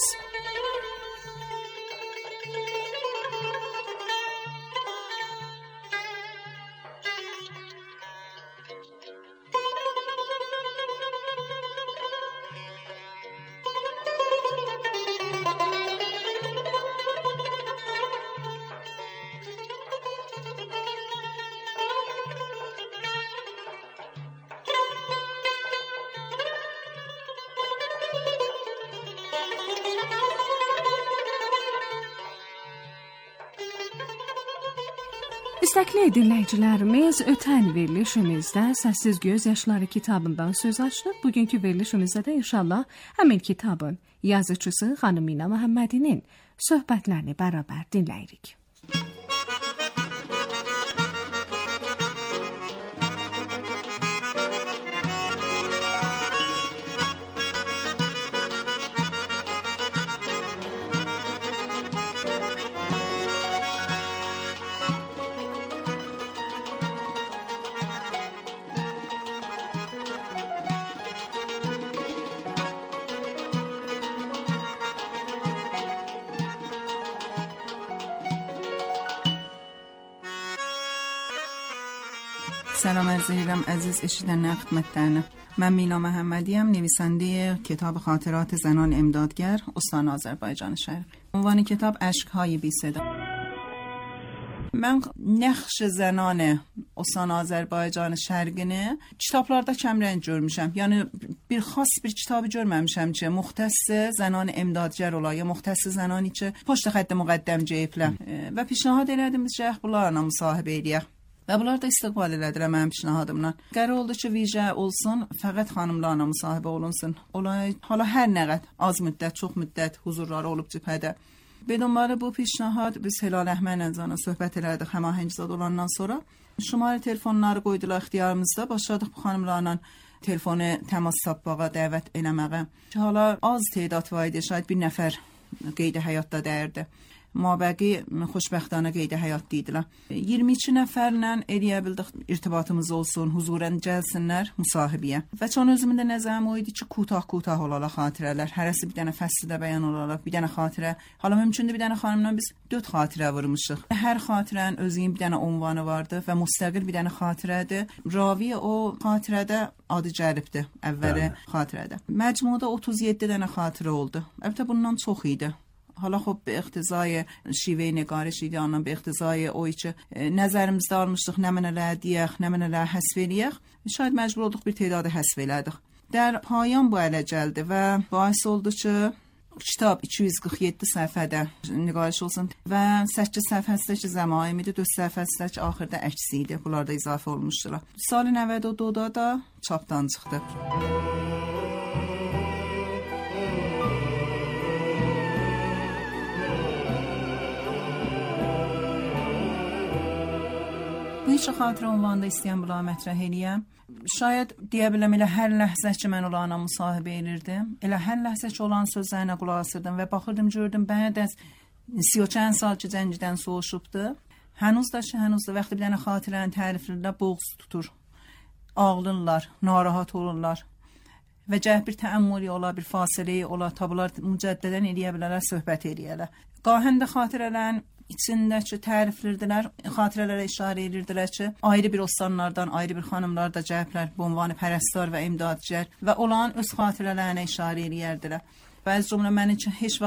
İstəkli dinləyicilərimiz, ötən verilişimizdə Səssiz Göz Yaşları kitabından söz açdıq. Bugünkü verilişimizdə də inşallah həmin kitabın yazıcısı xanım Mina Məhəmmədinin söhbətlərini bərabər dinləyirik. سلام عرض می‌کنم عزیز اشیدن خدمتتون. من مینا محمدیم، نویسنده کتاب خاطرات زنان امدادگر استان آذربایجان شرقی. عنوان کتاب اشک‌های بی صدا. من نقش زنان استان Azərbaycan şərqini kitablarda kəmrəng görmüşəm. Yəni bir xas bir kitabı görməmişəm ki, müxtəss zənan imdadgar ola ya müxtəss zənani ki, poçta xətt müqəddəm cəyiblə və پیشنهاد elədim ki, bunlarla müsahibə eləyək. Və bunlar da istiqbal elədilər mənim پیشنهادımdan. Qərar oldu ki, vicə olsun, fəqət xanımlarla müsahibə olunsun. Olay hala hər nə qədər az müddət, çox müddət huzurları olub cibhədə. به دنبال bu پیشنهاد biz Hilal Əhmədovla söhbət elədik həmahəngzad olandan sonra. Şumara telefonları qoydular ixtiyarımızda. Başladıq bu xanımlarla telefonu təmas tapmağa, dəvət eləməyə. Ki hala az tədad var idi, şayad bir nəfər qeydə həyatda dəyirdi. Mabəqi xoşbəxtانه qeydə həyatda idilər. iyirmi iki nəfərlə eləyə bildik irtibatımız olsun, huzurən gəlsinlər müsahibəyə. Və çon özümün də nəzərim o idi ki, kutaq-kutaq olaraq xatirələr. Hərəsi bir dənə fəslidə bəyan olaraq, bir dənə xatirə. Hala mümkündür bir dənə xanımla biz dörd xatirə vurmuşuq. Hər xatirənin özünün bir dənə ünvanı vardı və müstəqil bir dənə xatirədir. Ravi o xatirədə adı cəlibdir əvvəli xatirədə. Məcmuada otuz yeddi dənə xatirə oldu. Əlbəttə bundan çox idi. حالا خب به اقتضای شیوه نگارش ایدانم به اقتضای اوی که نظرımızda almışdıq nə mənələ deyək, nə mənələ həsv eləyək, şayad məcbur olduq bir tədadı həsv elədik. در پایان bu ələ gəldi və باعث oldu ki, kitab iki yüz qırx yeddi səhifədə nigariş olsun və səkkiz səhifəsindəki zəmaim idi, dörd səhifəsindəki axırda əksi idi. Bunlar da izafə olmuşdular. Sal نود و دو da çapdan çıxdı. Neçə xatirə ünvanında istəyən bunları mətrəh eləyəm. Şayad deyə biləm elə hər ləhzə ki, mən onlarla müsahibə edirdim, elə hər ləhzə ki, olan sözlərinə qulaq asırdım və baxırdım, gördüm, bəd az سی و چند سال ki, cəngdən soğuşubdu. Hənuz da ki, hənuz da vaxtı bir dənə xatirəni təriflərlə boğuz tutur. Ağlırlar, narahat olurlar. Və cəhət bir təəmmüli ola, bir fasiləyi ola, tabular mücəddən eləyə bilərlər, söhbət eləyərlər. Qahəndə xatirələrin içindəki təriflərdilər, xatirələrə işarə edirdilər ki, ayrı bir ostanlardan, ayrı bir xanımlar da cəhətlər, bu ünvanı pərəstar və imdadçilər və olan öz xatirələrinə işarə edirdilər. Bəzi cümlə mənim üçün heç